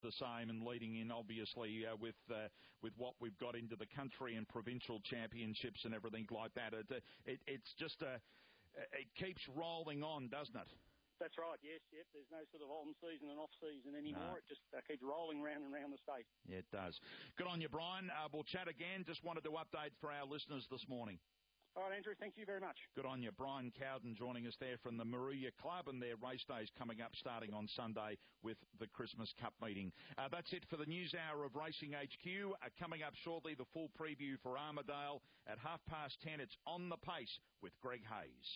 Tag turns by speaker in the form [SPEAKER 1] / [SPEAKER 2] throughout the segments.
[SPEAKER 1] the same, and leading in, obviously, with what we've got into the country and provincial championships and everything like that. It's just it keeps rolling on, doesn't it?
[SPEAKER 2] That's right, yes, yep. There's no sort of on-season and off-season anymore. No. It just keeps rolling round and round the state.
[SPEAKER 1] Yeah, it does. Good on you, Brian. We'll chat again. Just wanted to update for our listeners this morning.
[SPEAKER 2] All right, Andrew, thank you very much.
[SPEAKER 1] Good on you. Brian Cowden joining us there from the Moruya Club, and their race days coming up starting on Sunday with the Christmas Cup meeting. That's it for the News Hour of Racing HQ. Coming up shortly, the full preview for Armidale. At 10:30, it's On the Pace with Greg Hayes.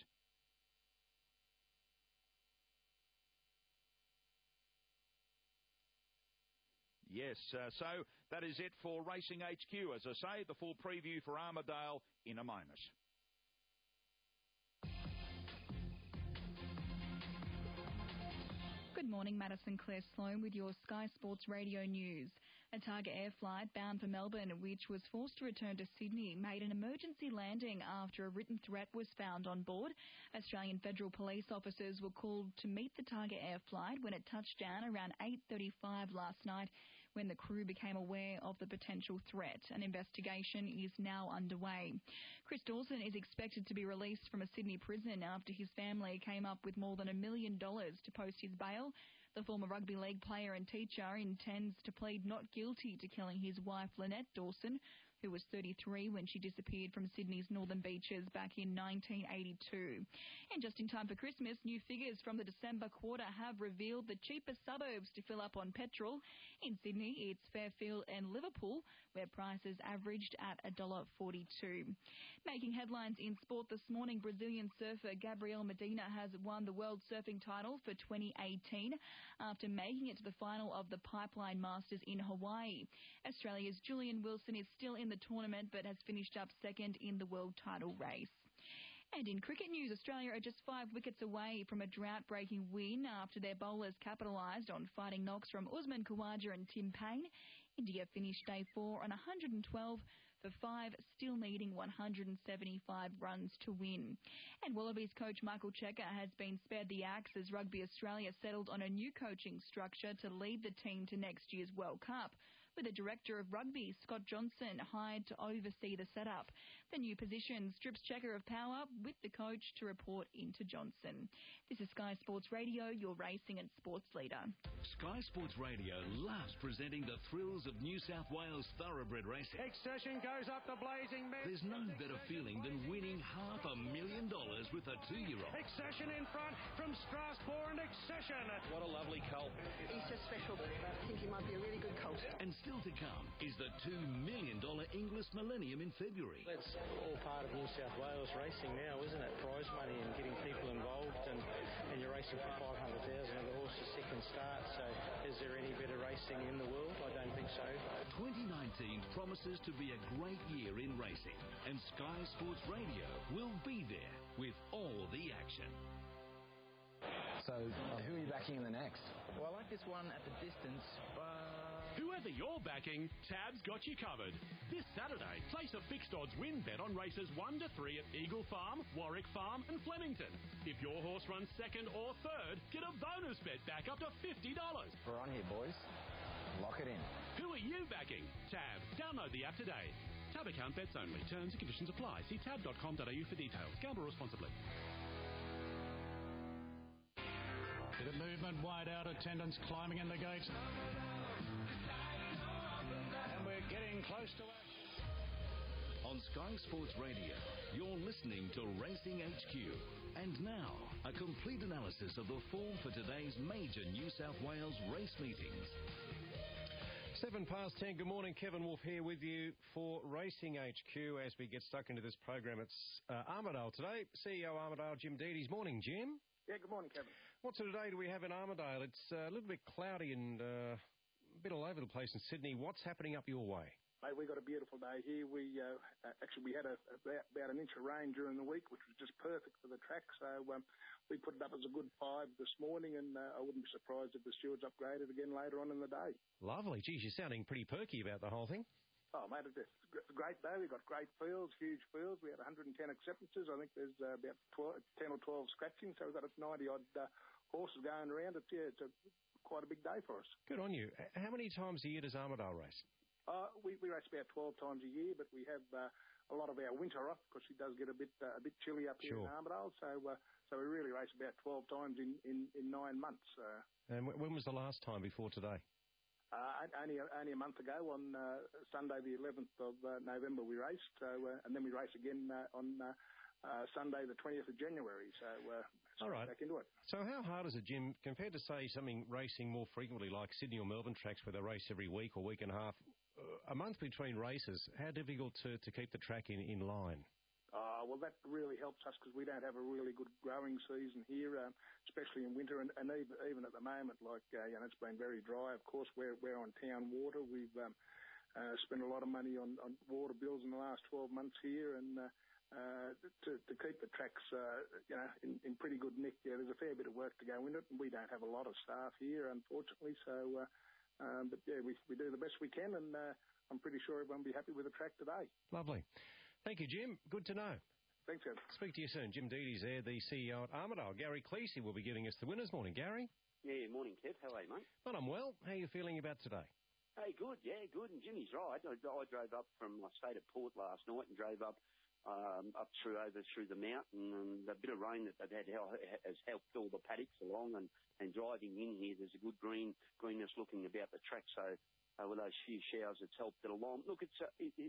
[SPEAKER 1] Yes, so that is it for Racing HQ. As I say, the full preview for Armidale in a moment.
[SPEAKER 3] Good morning, Madison Claire Sloan with your Sky Sports Radio News. A Targa Air flight bound for Melbourne, which was forced to return to Sydney, made an emergency landing after a written threat was found on board. Australian Federal Police officers were called to meet the Targa Air flight when it touched down around 8:35 last night, when the crew became aware of the potential threat. An investigation is now underway. Chris Dawson is expected to be released from a Sydney prison after his family came up with more than $1 million to post his bail. The former rugby league player and teacher intends to plead not guilty to killing his wife Lynette Dawson, who was 33 when she disappeared from Sydney's northern beaches back in 1982. And just in time for Christmas, new figures from the December quarter have revealed the cheapest suburbs to fill up on petrol. In Sydney, it's Fairfield and Liverpool, where prices averaged at $1.42. Making headlines in sport this morning, Brazilian surfer Gabriel Medina has won the World Surfing title for 2018 after making it to the final of the Pipeline Masters in Hawaii. Australia's Julian Wilson is still in the tournament but has finished up second in the world title race. And in cricket news, Australia are just 5 wickets away from a drought-breaking win after their bowlers capitalised on fighting knocks from Usman Khawaja and Tim Paine. India finished day 4 on 112 for 5, still needing 175 runs to win. And Wallabies coach Michael Cheika has been spared the axe as Rugby Australia settled on a new coaching structure to lead the team to next year's World Cup, with the Director of Rugby, Scott Johnson, hired to oversee the setup. The new position strips Cheika of power, with the coach to report into Johnson. This is Sky Sports Radio, your racing and sports leader.
[SPEAKER 4] Sky Sports Radio loves presenting the thrills of New South Wales thoroughbred racing.
[SPEAKER 5] Accession goes up the blazing man.
[SPEAKER 4] There's no better feeling than winning $500,000 with a 2-year-old.
[SPEAKER 5] Accession in front from Strasbourg and Accession.
[SPEAKER 6] What a lovely colt.
[SPEAKER 7] He's just special. I think he might be a really good colt.
[SPEAKER 4] And still to come is the $2 million Inglis Millennium in February.
[SPEAKER 8] That's all part of New South Wales racing now, isn't it? Prize money and getting people involved, and you're racing for $500,000 and the horse's second start. So is there any better racing in the world? I don't think so.
[SPEAKER 4] 2019 promises to be a great year in racing, and Sky Sports Radio will be there with all the action.
[SPEAKER 9] So, who are you backing in the next?
[SPEAKER 10] Well, I like this one at the distance, but...
[SPEAKER 11] Whoever you're backing, Tab's got you covered. This Saturday, place a fixed odds win bet on races 1 to 3 at Eagle Farm, Warwick Farm and Flemington. If your horse runs second or third, get a bonus bet back up to $50.
[SPEAKER 9] We're on here, boys. Lock it in.
[SPEAKER 11] Who are you backing? Tab. Download the app today. Tab account bets only. Terms and conditions apply. See tab.com.au for details. Gamble responsibly.
[SPEAKER 5] Bit of movement, wide out, attendance climbing in the gates. And we're getting close to action.
[SPEAKER 4] On Sky Sports Radio, you're listening to Racing HQ. And now, a complete analysis of the form for today's major New South Wales race meetings.
[SPEAKER 12] 10:07. Good morning, Kevin Wolf here with you for Racing HQ as we get stuck into this program. It's Armidale today. CEO Armidale, Jim Deedes. Morning, Jim.
[SPEAKER 2] Yeah, good morning, Kevin.
[SPEAKER 12] What sort of day do we have in Armidale? It's a little bit cloudy and a bit all over the place in Sydney. What's happening up your way?
[SPEAKER 2] Mate, we got a beautiful day here. We had about an inch of rain during the week, which was just perfect for the track. So we put it up as a good 5 this morning, and I wouldn't be surprised if the stewards upgraded again later on in the day.
[SPEAKER 12] Lovely. Geez, you're sounding pretty perky about the whole thing.
[SPEAKER 2] Oh, mate, it's a great day. We've got great fields, huge fields. We had 110 acceptances. I think there's about 10 or 12 scratching, so we've got 90-odd horses going around. It's a quite a big day for us.
[SPEAKER 12] Good on you. How many times a year does Armidale race?
[SPEAKER 2] We race about 12 times a year, but we have a lot of our winter off because it does get a bit chilly up here in Armidale. So we really race about 12 times in 9 months.
[SPEAKER 12] And when was the last time before today?
[SPEAKER 2] Only a month ago on Sunday the 11th of November we raced, and then we race again on Sunday the 20th of January. So
[SPEAKER 12] all right,
[SPEAKER 2] back into it.
[SPEAKER 12] So how hard is it, Jim, compared to say something racing more frequently like Sydney or Melbourne tracks where they race every week or week and a half? A month between races, how difficult to keep the track in line?
[SPEAKER 2] Well, that really helps us because we don't have a really good growing season here, especially in winter, and even at the moment, like it's been very dry. Of course, we're on town water. We've spent a lot of money on water bills in the last 12 months here, and to keep the tracks in pretty good nick, there's a fair bit of work to go in it, and we don't have a lot of staff here, unfortunately. So, but yeah, we do the best we can, and I'm pretty sure everyone will be happy with the track today.
[SPEAKER 12] Lovely. Thank you, Jim. Good to know.
[SPEAKER 2] Thanks, Ed.
[SPEAKER 12] Speak to you soon. Jim Deedy's there, the CEO at Armidale. Gary Cleese will be giving us the winners. Morning, Gary.
[SPEAKER 6] Yeah, morning, Kev. How are you, mate?
[SPEAKER 12] Well, I'm well. How are you feeling about today?
[SPEAKER 6] Hey, good. Yeah, good. And Jimmy's right. I drove up from, I stayed at Port last night and drove up over through the mountain, and the bit of rain that they've had has helped all the paddocks along, and driving in here, there's a good greenness looking about the track. So with those few showers, it's helped it along. Look, it's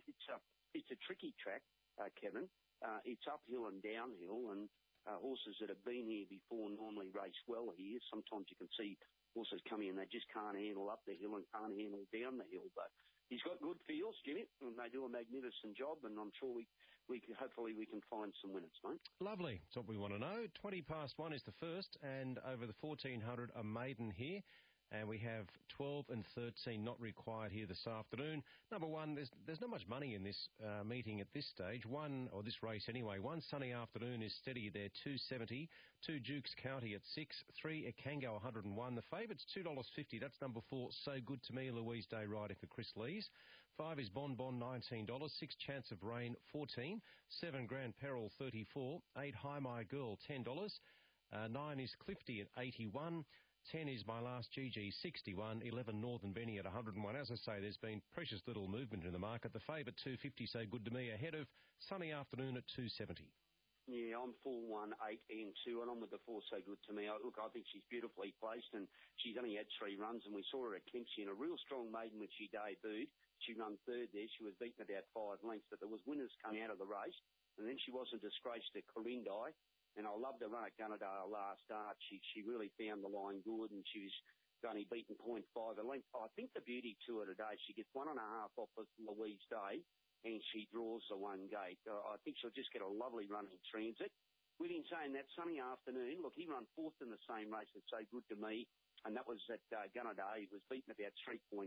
[SPEAKER 6] a tricky track, Kevin. It's uphill and downhill, and horses that have been here before normally race well here. Sometimes you can see horses coming in, they just can't handle up the hill and can't handle down the hill. But he's got good feels, Jimmy, and they do a magnificent job, and I'm sure we can, hopefully we can find some winners, mate.
[SPEAKER 12] Lovely. That's what we want to know. 1 is the first, and over the 1400 a maiden here. And we have 12 and 13 not required here this afternoon. Number one, there's not much money in this meeting at this stage. This race anyway. One Sunny Afternoon is steady there, $2.70. 2 Dukes County at 6. 3 Ekango, $101. The favourite's $2.50. That's number 4, So Good to Me, Louise Day riding for Chris Lees. 5 is Bon Bon, $19. 6 Chance of Rain, $14. 7 Grand Peril, $34. 8 Hi My Girl, $10. 9 is Clifty at $81. 10 is My Last GG, 61. 11 Northern Benny at 101. As I say, there's been precious little movement in the market. The favourite, 250, So Good to Me, ahead of Sunny Afternoon at 270.
[SPEAKER 6] Yeah, I'm 4, 1, 8 and 2, and I'm with the 4, So Good to Me. I think she's beautifully placed, and she's only had 3 runs, and we saw her at Kempsey in a real strong maiden when she debuted. She ran third there. She was beaten about 5 lengths, but there was winners coming out of the race, and then she wasn't disgraced at Corindai. And I loved the run at Gunnedah last start. She really found the line good, and she was only beaten 0.5 a length. I think the beauty to her today, she gets 1.5 off of Louise Day, and she draws the 1 gate. I think she'll just get a lovely run in transit. We've been saying that Sunny Afternoon, look, he ran 4th in the same race at So Good to Me, and that was at Gunnedah. He was beaten about 3.3.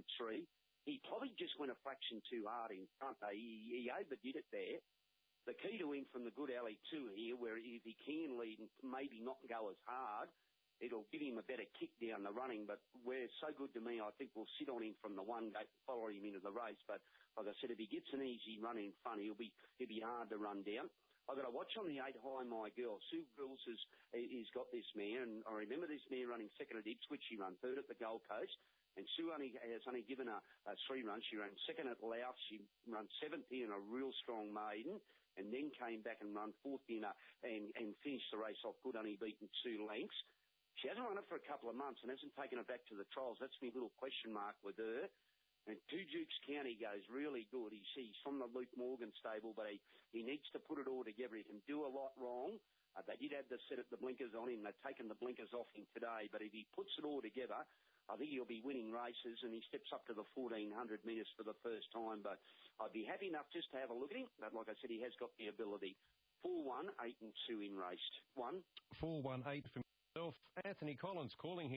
[SPEAKER 6] He probably just went a fraction too hard in front. He overdid it there. The key to him from the good alley 2 here, where if he can lead and maybe not go as hard, it'll give him a better kick down the running. But where So Good to Me, I think we'll sit on him from the 1 gate and follow him into the race. But like I said, if he gets an easy run in front, he'll be hard to run down. I've got to watch on the 8 Hi My Girl. Sue Grills has got this mare, and I remember this mare running second at Ipswich. She ran third at the Gold Coast. And Sue has only given her 3 runs. She ran second at Louth. She ran 7th here in a real strong maiden, and then came back and run 4th in and finished the race off good, only beaten 2 lengths. She hasn't run it for a couple of months and hasn't taken it back to the trials. That's my little question mark with her. And 2 Dukes County goes really good. He's from the Luke Morgan stable, but he needs to put it all together. He can do a lot wrong. They did have the blinkers on him. They've taken the blinkers off him today, but if he puts it all together, I think he'll be winning races, and he steps up to the 1,400 metres for the first time. But I'd be happy enough just to have a look at him. But like I said, he has got the ability. 4, 1, 8 and 2 in race 1.
[SPEAKER 12] 4, 1, 8 for himself. Anthony Collins calling.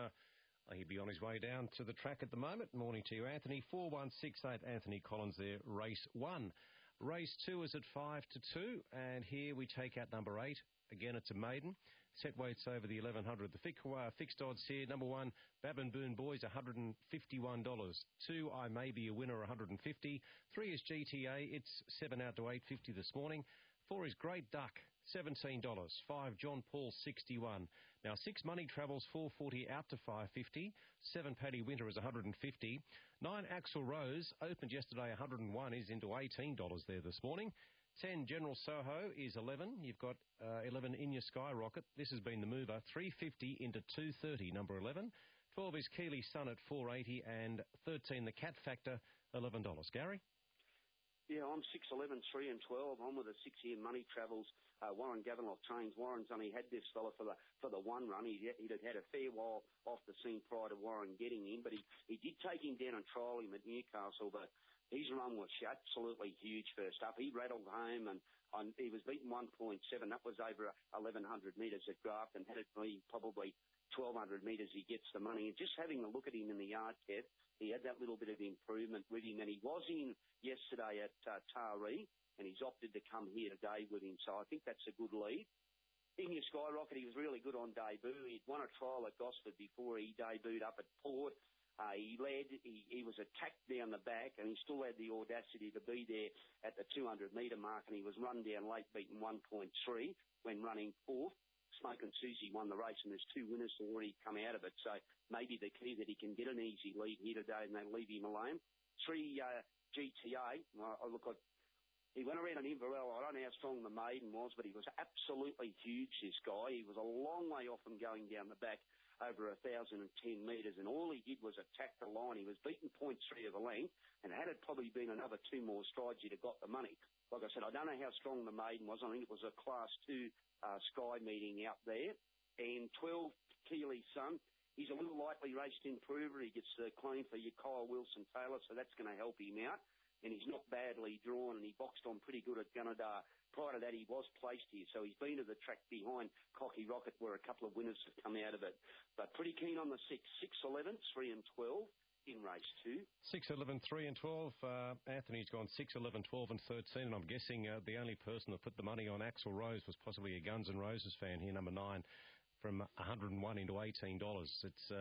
[SPEAKER 12] He'd be on his way down to the track at the moment. Morning to you, Anthony. 4, 1, 6, 8. Anthony Collins there. Race 1. Race 2 is at 5 to 2, and here we take out number 8. Again, it's a maiden. Set weights over the 1,100. The fixed odds here. Number 1, Babin Boone Boys, $151. 2, I May Be a Winner, $150. 3 is GTA. It's 7 out to $8.50 this morning. 4 is Great Duck, $17. 5, John Paul, $61. Now, 6 Money Travels 440 out to 550. 7 Paddy Winter is 150. 9 Axel Rose opened yesterday 101 is into $18 there this morning. 10 General Soho is 11. You've got 11 In Your Skyrocket. This has been the mover. 350 into 230, number 11. 12 is Keeley Sun at 480 and 13 the Cat Factor, $11. Gary?
[SPEAKER 6] Yeah, I'm 6'11", 3 and 12. I'm with a 6 here, Money Travels. Warren Gavinoff trains. Warren's only had this fella for the one run. He'd had a fair while off the scene prior to Warren getting in, but he did take him down and trial him at Newcastle, but his run was absolutely huge first up. He rattled home and he was beaten 1.7. That was over 1,100 metres at Grafton. Had it been probably 1,200 metres, he gets the money. And just having a look at him in the yard, Kev, he had that little bit of improvement with him. And he was in yesterday at Taree, and he's opted to come here today with him. So I think that's a good lead. In Your Skyrocket, he was really good on debut. He'd won a trial at Gosford before he debuted up at Port. He led, he was attacked down the back, and he still had the audacity to be there at the 200-metre mark, and he was run down late, beaten 1.3 when running fourth. Smoke and Susie won the race, and there's 2 winners already come out of it. So maybe the key that he can get an easy lead here today, and they leave him alone. 3 GTA. He went around an Inverell. I don't know how strong the maiden was, but he was absolutely huge, this guy. He was a long way off from going down the back over 1,010 metres, and all he did was attack the line. He was beaten 0.3 of a length, and had it probably been another 2 more strides, he'd have got the money. Like I said, I don't know how strong the maiden was. I think it was a Class 2 Sky meeting out there. And 12, Keeley Sun. He's a little lightly raced improver. He gets clean for your Kyle Wilson-Taylor, so that's going to help him out. And he's not badly drawn, and he boxed on pretty good at Gunnedah. Prior to that, he was placed here, so he's been to the track behind Cocky Rocket, where a couple of winners have come out of it. But pretty keen on the 6, 11, 3 and 12 in race 2.
[SPEAKER 12] 6, 11, 3 and 12. Anthony's gone 6, 11, 12 and 13, and I'm guessing the only person that put the money on Axel Rose was possibly a Guns N' Roses fan here, number 9, from 101 into $18. It's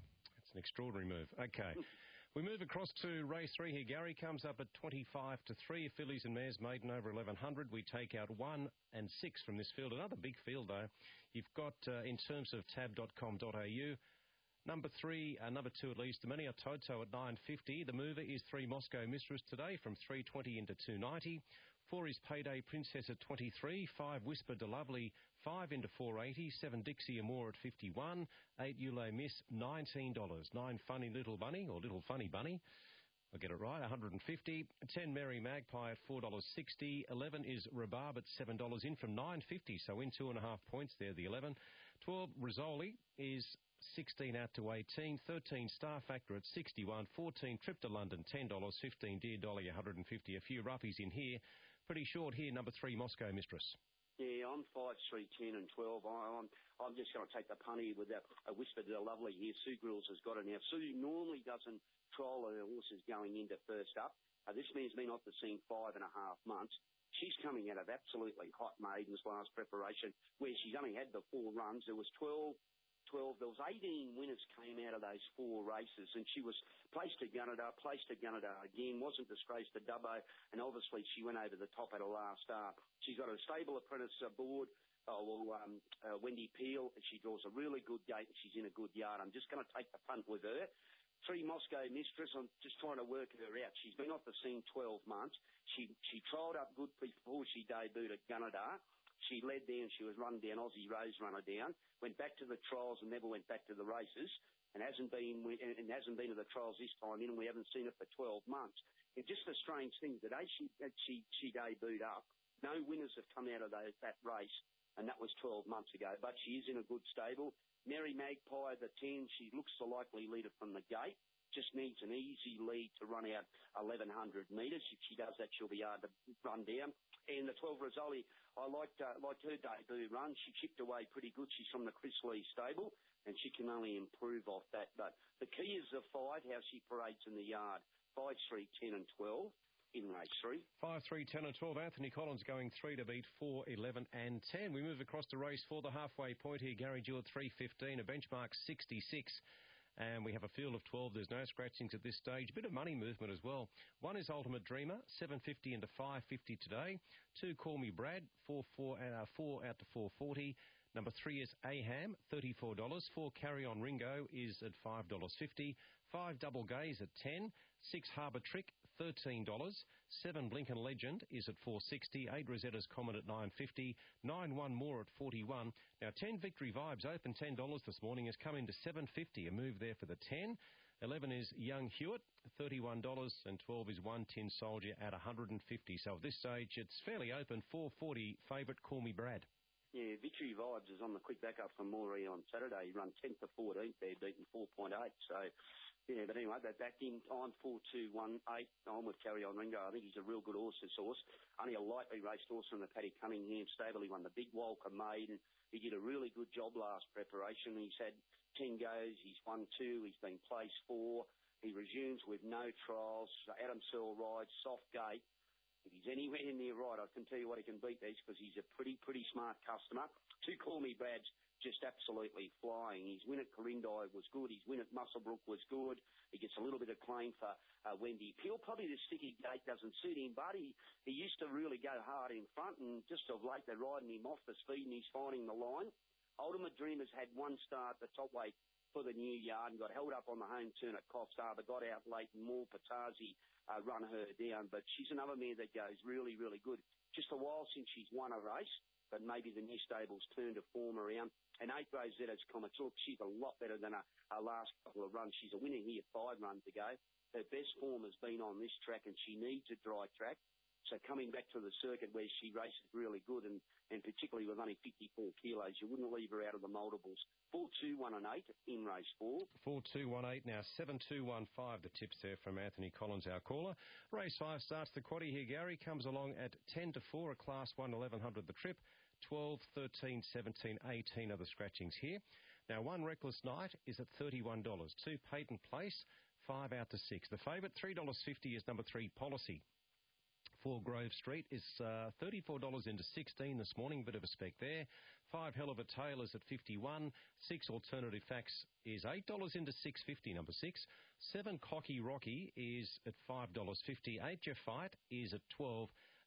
[SPEAKER 12] an extraordinary move. Okay. We move across to race 3 here. Gary comes up at 25 to 3. Fillies and Mares maiden over 1,100. We take out 1 and 6 from this field. Another big field, though. You've got, in terms of tab.com.au, number 3, number 2 at least, the Mania Toto at 9.50. The mover is 3 Moscow Mistress today from 3.20 into 2.90. 4 is Payday Princess at 23. 5 Whisper de Lovely, 5 into 4.80. 7 Dixie Amore at 51. 8 Eulay Miss, $19. 9 Funny Little Bunny, or Little Funny Bunny. I'll get it right, 150. 10 Mary Magpie at $4.60. 11 is Rhubarb at $7 in from 9.50, so in 2.5 points there, the 11. 12 Rizzoli is 16 out to 18. 13 Star Factor at 61. 14 Trip to London, $10. 15 Dear Dolly, 150. A few roughies in here. Pretty short here, number 3 Moscow Mistress.
[SPEAKER 6] Yeah, I'm 5, 3, 10 and 12. I'm just going to take the punny with that. A Whisper to the Lovely here. Sue Grills has got it now. Sue normally doesn't trial her horses going into first up. This man's been off the scene 5.5 months. She's coming out of absolutely hot maidens last preparation, where she's only had the 4 runs. There was 12. There was 18 winners came out of those 4 races, and she was placed at Gunnedah again, wasn't disgraced to Dubbo, and obviously she went over the top at her last start. She's got a stable apprentice aboard, Wendy Peel, and she draws a really good gate, and she's in a good yard. I'm just going to take the punt with her. 3 Moscow Mistress, I'm just trying to work her out. She's been off the scene 12 months. She trialled up good before she debuted at Gunnedah. She led there and she was run down, Aussie Rose runner down, went back to the trials and never went back to the races, and hasn't been to the trials this time in, and we haven't seen it for 12 months. It's just a strange thing. Today she debuted up. No winners have come out of that race, and that was 12 months ago, but she is in a good stable. Mary Magpie, the 10, she looks the likely leader from the gate. Just needs an easy lead to run out 1,100 metres. If she does that, she'll be hard to run down. And the 12 Rizzoli, I liked her debut run. She chipped away pretty good. She's from the Chris Lee stable, and she can only improve off that. But the key is the fight, how she parades in the yard. 5, 3, 10 and 12 in race 3. 5, 3, 10 and 12. Anthony Collins going 3 to beat 4, 11 and 10. We move across to race 4, the halfway point here. Gary Jewett 3.15, a benchmark 66. And we have a field of 12. There's no scratchings at this stage. A bit of money movement as well. 1 is Ultimate Dreamer, 7.50 into 5.50 today. 2, Call Me Brad, 4 out to 4.40.
[SPEAKER 12] Number 3 is Aham, $34. 4 Carry On Ringo is at $5.50. 5 Double Gaze at $10. 6 Harbour Trick, $13. 7 Blinken Legend is at $4.60. 8 Rosetta's Comet at $9.50. 9 One More at $41. Now 10 Victory Vibes open $10 this morning has come into $7.50. A move there for the 10. 11 is Young Hewitt, $31, and 12 is One Tin Soldier at $150. So at this stage, it's fairly open. $4.40 favourite, Call Me Brad.
[SPEAKER 6] Yeah, Victory Vibes is on the quick backup from Moree on Saturday. He run 10th to 14th there, beaten 4.8. So, yeah, but anyway, they're back in time, 4-2-1-8. I'm with Carry On Ringo. I think he's a real good horse, this horse. Only a lightly raced horse from the Paddy Cunningham stable. He won the Big Walker Maiden. He did a really good job last preparation. He's had 10 goes. He's won 2. He's been placed 4. He resumes with no trials. Adam Searle rides, soft gate. If he's anywhere near right, I can tell you what he can beat these because he's a pretty smart customer. 2 Call Me Brads, just absolutely flying. His win at Corindai was good. His win at Muswellbrook was good. He gets a little bit of claim for Wendy Peel. Probably the sticky gate doesn't suit him, but he used to really go hard in front, and just of late they're riding him off the speed and he's finding the line. Ultimate Dreamers had 1 start, the top weight for the new yard, and got held up on the home turn at Coffs Harbour, got out late, and more Patazi run her down. But she's another mare that goes really, really good. Just a while since she's won a race, but maybe the new stable's turned her form around. And 8 Rosetta's Comet, look, she's a lot better than her last couple of runs. She's a winner here 5 runs ago. Her best form has been on this track, and she needs a dry track. So coming back to the circuit where she races really good, and particularly with only 54 kilos, you wouldn't leave her out of the multiples. 4-2-1-8 in race 4.
[SPEAKER 12] 4-2-1-8 now, 7-2-1-5 the tips there from Anthony Collins, our caller. Race 5 starts the quaddie here, Gary. Comes along at 10-4, a Class 1, 1100 the trip. 12, 13, 17, 18 are the scratchings here. Now, 1 Reckless Night is at $31. 2 Patent Place, 5 out to 6. The favourite, $3.50 is number 3 Policy. 4 Grove Street is $34 into 16 this morning. Bit of a spec there. 5 Hell of a Tale is at 51. 6 Alternative Facts is $8 into 6.50, number 6. 7 Cocky Rocky is at $5.50. 8 Jeff Fight is at 12.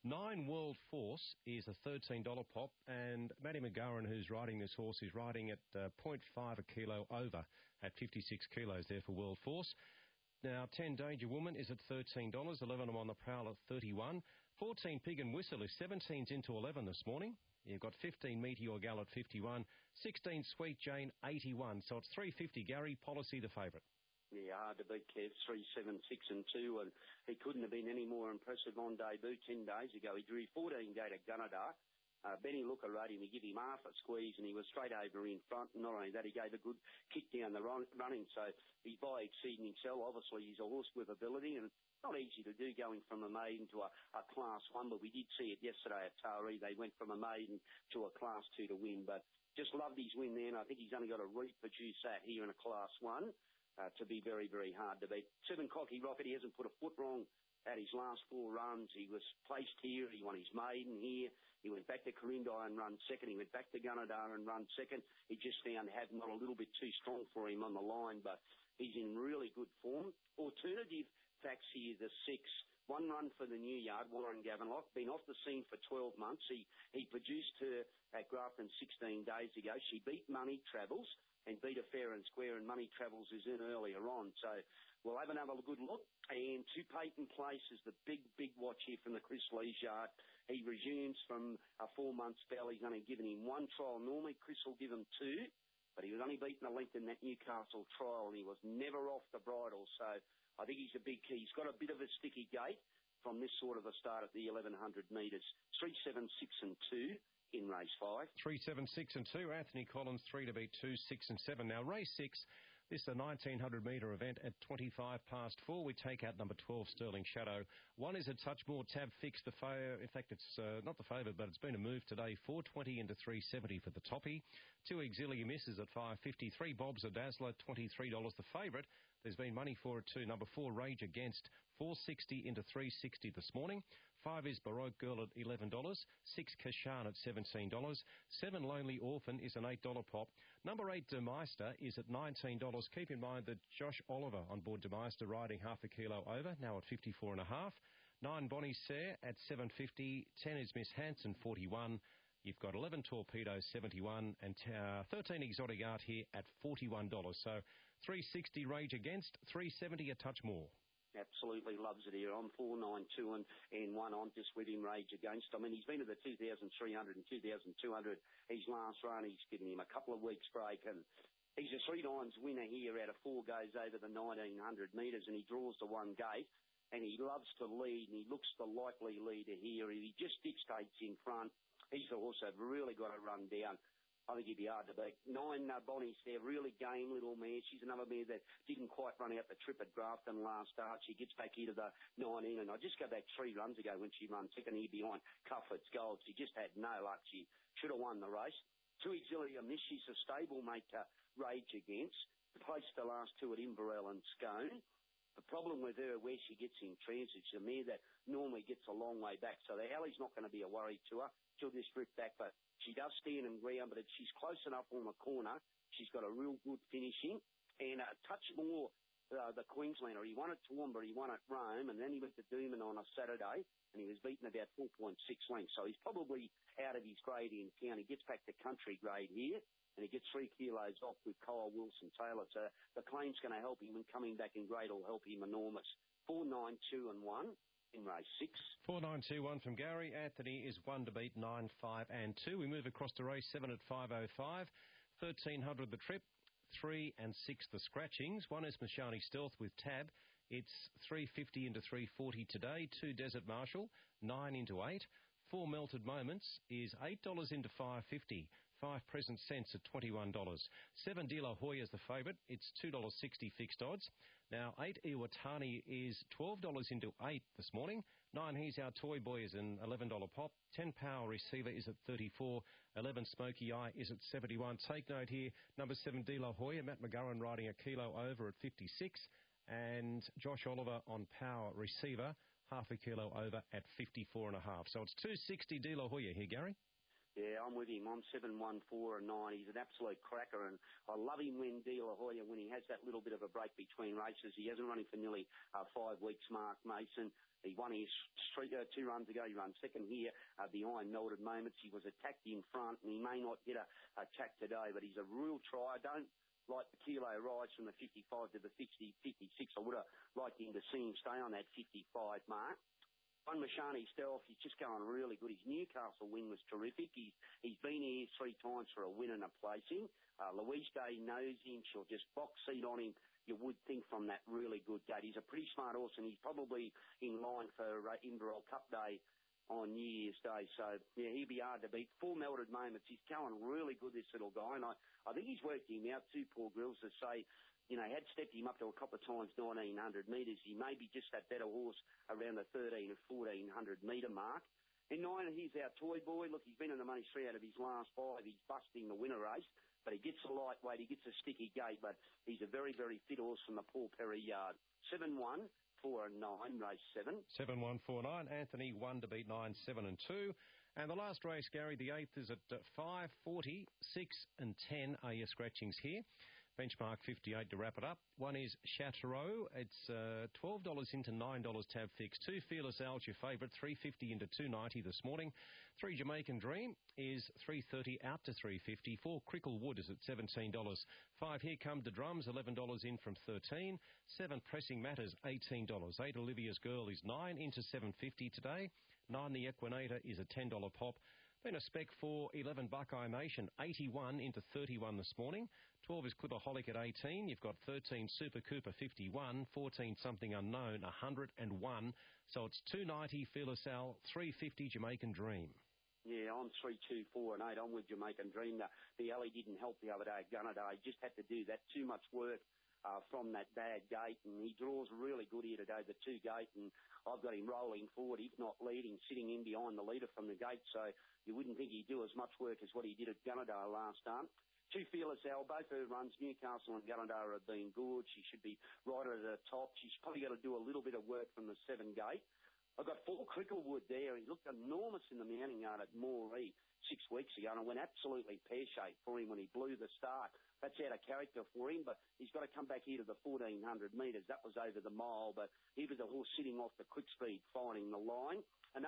[SPEAKER 12] 9 World Force is a $13 pop, and Matty McGowan, who's riding this horse, is riding at 0.5 a kilo over at 56 kilos there for World Force. Now, 10 Danger Woman is at $13. 11 I'm on the prowl at 31. 14 Pig and Whistle is 17s into 11 this morning. You've got 15 Meteor Gal at 51. 16 Sweet Jane, 81. So it's $3.50. Gary, Policy the favourite.
[SPEAKER 6] Yeah, hard to beat Kev, 3, 7, 6 and 2, and he couldn't have been any more impressive on debut 10 days ago. He drew 14 gate at Gunnedah. Benny Looker rode him, he gave him half a squeeze, and he was straight over in front. Not only that, he gave a good kick down the running, so he's by exceeding himself. Obviously, he's a horse with ability, and not easy to do going from a maiden to a Class 1, but we did see it yesterday at Taree. They went from a maiden to a Class 2 to win, but just loved his win there, and I think he's only got to reproduce that here in a Class 1. To be very, very hard to beat. 7 Cocky Rocket, he hasn't put a foot wrong at his last 4 runs. He was placed here. He won his maiden here. He went back to Corindai and run second. He went back to Gunnedah and run second. He just found Havnot a little bit too strong for him on the line, but he's in really good form. Alternative Facts here, the 6. 1 run for the new yard, Warren Gavenlock. Been off the scene for 12 months. He produced her at Grafton 16 days ago. She beat Money Travels and beat her fair and square, and Money Travels is in earlier on. So we'll have another good look. And 2 Patent Place is the big watch here from the Chris Lees yard. He resumes from a 4-month spell. He's only given him 1 trial. Normally, Chris will give him 2, but he was only beaten a length in that Newcastle trial, and he was never off the bridle. So I think he's a big key. He's got a bit of a sticky gate from this sort of a start at the 1,100 metres. 3, 7, 6 and 2. In race 5. 3, 7, 6 and 2. Anthony Collins, 3 to beat 2, 6 and 7. Now, race 6, this is a 1,900-metre event at 25 past 4. We take out number 12, Sterling Shadow. 1 is a touch more tab fix. In fact, it's not the favourite, but it's been a move today. 420 into 370 for the toppy. 2 Auxiliary Misses at 5.50. 3 Bob's a Dazzler, $23 the favourite. There's been money for it too. Number 4, Rage Against, 460 into 360 this morning. 5 is Baroque Girl at $11. 6 Kashan at $17. 7 Lonely Orphan is an $8 pop. Number 8 Demeister is at $19. Keep in mind that Josh Oliver on board Demeister riding half a kilo over, now at 54.5. 9 Bonnie Sayre at $7.50. 10 is Miss Hanson, $41.
[SPEAKER 12] You've got 11 Torpedo, 71, and 13 Exotic Art here at $41. So $360 Rage Against, $370 a touch more.
[SPEAKER 6] Absolutely loves it here. I'm 492 and 1 on just with him, Rage Against. I mean, he's been to the 2,300 and 2,200. His last run, he's given him a couple of weeks break, and he's a 3 times winner here out of 4 goes over the 1,900 metres, and he draws to one gate, and he loves to lead, and he looks the likely leader here. He just dictates in front. He's the horse that really got to run down. I think he'd be hard to beat. 9, Bonnie's there, really game little mare. She's another mare that didn't quite run out the trip at Grafton last start. She gets back here to the 19, and I just go back 3 runs ago when she ran second here behind Cufford's Gold. She just had no luck. She should have won the race. 2 Auxiliary Miss, she's a stablemate to Rage Against. Placed the last 2 at Inverell and Scone. The problem with her, where she gets in transit, she's a mare that normally gets a long way back, so the alley's not going to be a worry to her. She'll just drift back, but she does stand in ground, but she's close enough on the corner. She's got a real good finishing, and a touch more the Queenslander. He won at Toowoomba, he won at Rome, and then he went to Dooman on a Saturday, and he was beaten about 4.6 lengths, so he's probably out of his grade in town. He gets back to country grade here, and he gets 3 kilos off with Kyle Wilson-Taylor. So the claim's going to help him, and coming back in grade will help him enormous. 4, 9, 2 and 1 in race 6.
[SPEAKER 12] 4, 9, 2, 1 from Gary. Anthony is 1 to beat, 9, 5 and 2. We move across to race 7 at 5:05. 1,300 the trip, 3 and 6 the scratchings. 1 is Mashani Stealth with Tab. It's 350 into 340 today. 2 Desert Marshal, 9 into 8. 4 Melted Moments is $8 into 550. 5 Present Sense at $21. 7 De La Hoya is the favourite. It's $2.60 fixed odds. Now, 8 Iwatani is $12 into 8 this morning. 9 He's Our Toy Boy is an $11 pop. 10 Power Receiver is at $34. 11 Smoky Eye is at $71. Take note here, number 7 De La Hoya, Matt McGurran riding a kilo over at $56. And Josh Oliver on Power Receiver, half a kilo over at 54.5. So it's $2.60 De La Hoya here, Gary.
[SPEAKER 6] Yeah, I'm with him. I'm 7, 1, 4 and 9. He's an absolute cracker, and I love him when De La Hoya, when he has that little bit of a break between races. He hasn't run him for nearly 5 weeks, Mark Mason. He won his 2 runs ago. He ran second here behind Melted Moments. He was attacked in front, and he may not get a attack today, but he's a real try. I don't like the kilo rise from the 55 to the 60, 56. I would have liked him to see him stay on that 55 mark. 1 Mashani Stealth, he's just going really good. His Newcastle win was terrific. He's been here 3 times for a win and a placing. Louise Day knows him. She'll just box seat on him, you would think, from that really good gate. He's a pretty smart horse, and he's probably in line for Inverell Cup Day on New Year's Day. So, yeah, he'd be hard to beat. 4 Melted Moments. He's going really good, this little guy, and I think he's worked him out too, Paul Grills, to say, you know, had stepped him up to a couple of times 1,900 metres. He may be just that better horse around the 1,300 and 1,400 metre mark. And 9, He's Our Toy Boy. Look, he's been in the money 3 out of his last 5. He's busting the winner race, but he gets a lightweight. He gets a sticky gate, but he's a very, very fit horse from the Paul Perry yard. 7, 1, 4 and 9, race 7.
[SPEAKER 12] 7, 1, 4, 9. Anthony, 1 to beat, 9, 7 and 2. And the last race, Gary, the 8th is at 5:40. 6 and 10 are your scratchings here. Benchmark 58 to wrap it up. 1 is Chateau. It's $12 into $9 tab fix. 2 Fearless Al's your favourite, $3.50 into $2.90 this morning. 3 Jamaican Dream is $3.30 out to $3.50. 4 Cricklewood is at $17. 5 Here Come the Drums, $11 in from $13. 7 Pressing Matters, $18. 8 Olivia's Girl is $9 into $7.50 today. 9 The Equinator is a $10 pop. Then a spec for 11 Buckeye Nation, 81 into 31 this morning. 12 is Clipperholic at 18. You've got 13 Super Cooper, 51. 14 Something Unknown, 101. So it's $2.90 Fearless Al, $3.50 Jamaican Dream.
[SPEAKER 6] Yeah, I'm 3, 2, 4 and 8. I'm with Jamaican Dream. The alley didn't help the other day at Gunnedah. He just had to do that. Too much work from that bad gate, and he draws really good here today, the 2 gate, and I've got him rolling forward, if not leading, sitting in behind the leader from the gate, so you wouldn't think he'd do as much work as what he did at Gunnedah last time. 2 Fearless Al, both her runs, Newcastle and Gunnedah, have been good. She should be right at the top. She's probably got to do a little bit of work from the 7 gate. I've got 4 Cricklewood there. He looked enormous in the mounting yard at Moree 6 weeks ago, and I went absolutely pear-shaped for him when he blew the start. That's out of character for him, but he's got to come back here to the 1,400 metres. That was over the mile, but he was a horse sitting off the quick speed, finding the line. And 8,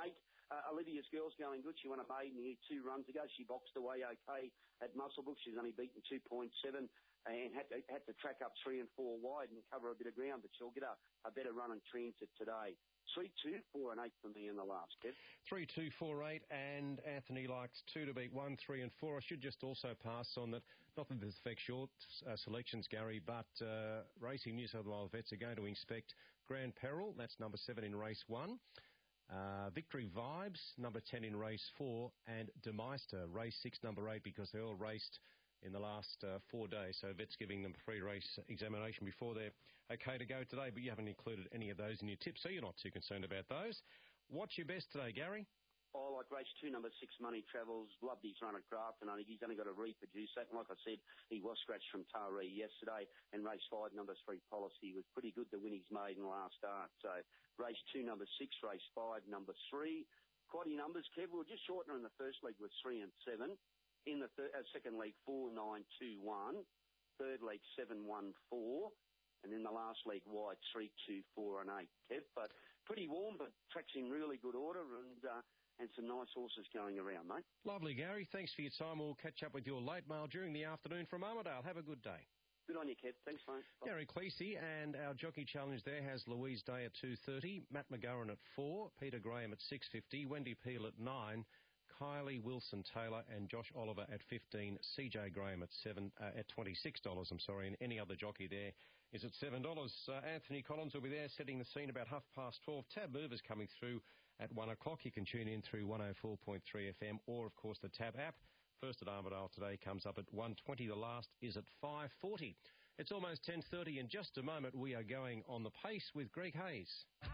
[SPEAKER 6] Olivia's girl's going good. She won a maiden here 2 runs ago. She boxed away okay at Muswellbrook. She's only beaten 2.7 and had to track up 3 and 4 wide and cover a bit of ground, but she'll get a better run in transit today. 3, 2, 4 and 8 for me in the last, Kev.
[SPEAKER 12] 3, 2, 4, 8, and Anthony likes 2 to beat 1, 3 and 4. I should just also pass on that, not that this affects your selections, Gary, but Racing New South Wales vets are going to inspect Grand Peril, that's number 7 in race 1. Victory Vibes, number 10 in race 4, and Demeister, race 6, number 8, because they all raced in the last 4 days. So vets giving them a free race examination before they're okay to go today, but you haven't included any of those in your tips, so you're not too concerned about those. What's your best today, Gary?
[SPEAKER 6] Oh, like race 2, number 6, Money Travels. Loved his run at Grafton. I think he's only got to reproduce that. And like I said, he was scratched from Taree yesterday. And race 5, number 3, Policy, was pretty good to win his maiden last start. So race 2, number 6, race 5, number 3. Quaddy numbers, Kev. We were just shorter in the first leg with 3 and 7. In the second leg, 4, 9, 2, 1. Third leg, 7, 1, 4. And in the last leg, wide, 3, 2, 4 and 8, Kev. But pretty warm, but track's in really good order and some nice horses going around, mate.
[SPEAKER 12] Lovely, Gary. Thanks for your time. We'll catch up with your late mail during the afternoon from Armidale. Have a good day.
[SPEAKER 6] Good on you, Kev. Thanks, mate. Bye.
[SPEAKER 12] Gary Cleese, and our jockey challenge there has Louise Day at 2:30, Matt McGurran at 4, Peter Graham at 6:50, Wendy Peel at 9, Kylie Wilson-Taylor and Josh Oliver at 15, CJ Graham at $26, and any other jockey there is at $7. Anthony Collins will be there setting the scene about 12:30. Tab Movers coming through at 1 o'clock. You can tune in through 104.3 FM or, of course, the Tab app. First at Armidale today comes up at 1:20. The last is at 5:40. It's almost 10:30. In just a moment, we are going on the pace with Greg Hayes.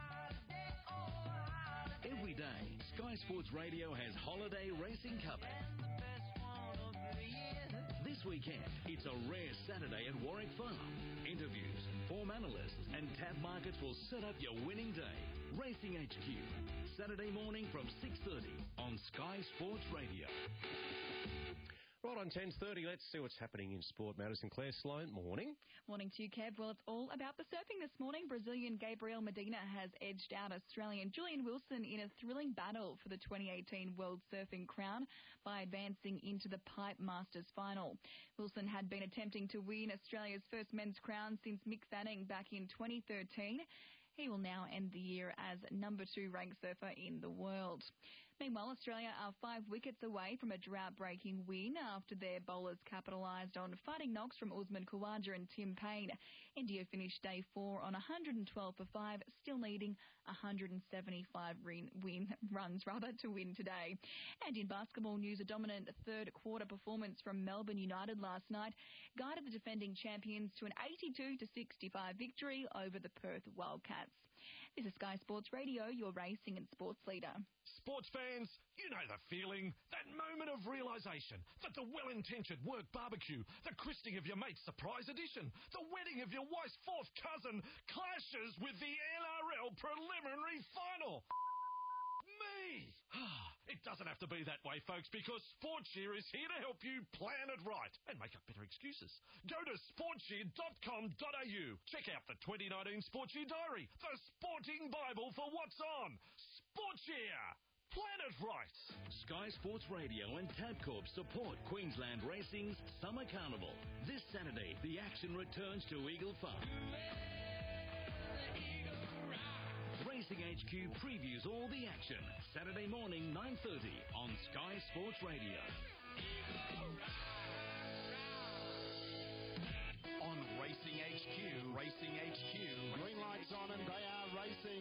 [SPEAKER 4] Every day, Sky Sports Radio has holiday racing covered. This weekend, it's a rare Saturday at Warwick Farm. Interviews, form analysts, and Tab Markets will set up your winning day. Racing HQ, Saturday morning from 6:30 on Sky Sports Radio.
[SPEAKER 12] Right on 10:30, let's see what's happening in sport matters. And Claire Sloan, morning.
[SPEAKER 3] Morning to you, Kev. Well, it's all about the surfing this morning. Brazilian Gabriel Medina has edged out Australian Julian Wilson in a thrilling battle for the 2018 World Surfing Crown by advancing into the Pipe Masters final. Wilson had been attempting to win Australia's first men's crown since Mick Fanning back in 2013. He will now end the year as number 2 ranked surfer in the world. Meanwhile, Australia are 5 wickets away from a drought-breaking win after their bowlers capitalised on fighting knocks from Usman Khawaja and Tim Payne. India finished day 4 on 112 for 5, still needing 175 runs to win today. And in basketball news, a dominant third-quarter performance from Melbourne United last night guided the defending champions to an 82-65 victory over the Perth Wildcats. This is Sky Sports Radio, your racing and sports leader.
[SPEAKER 11] Sports fans, you know the feeling, that moment of realisation that the well-intentioned work barbecue, the christening of your mate's surprise edition, the wedding of your wife's 4th cousin clashes with the NRL preliminary final. Me! It doesn't have to be that way, folks, because SportShare is here to help you plan it right and make up better excuses. Go to sportshare.com.au. Check out the 2019 SportShare Diary, the sporting Bible for what's on. SportShare. Plan it right.
[SPEAKER 4] Sky Sports Radio and Tabcorp support Queensland Racing's Summer Carnival. This Saturday, the action returns to Eagle Farm. Racing HQ previews all the action. Saturday morning, 9:30 on Sky Sports Radio.
[SPEAKER 13] On Racing HQ, green lights on and they are racing.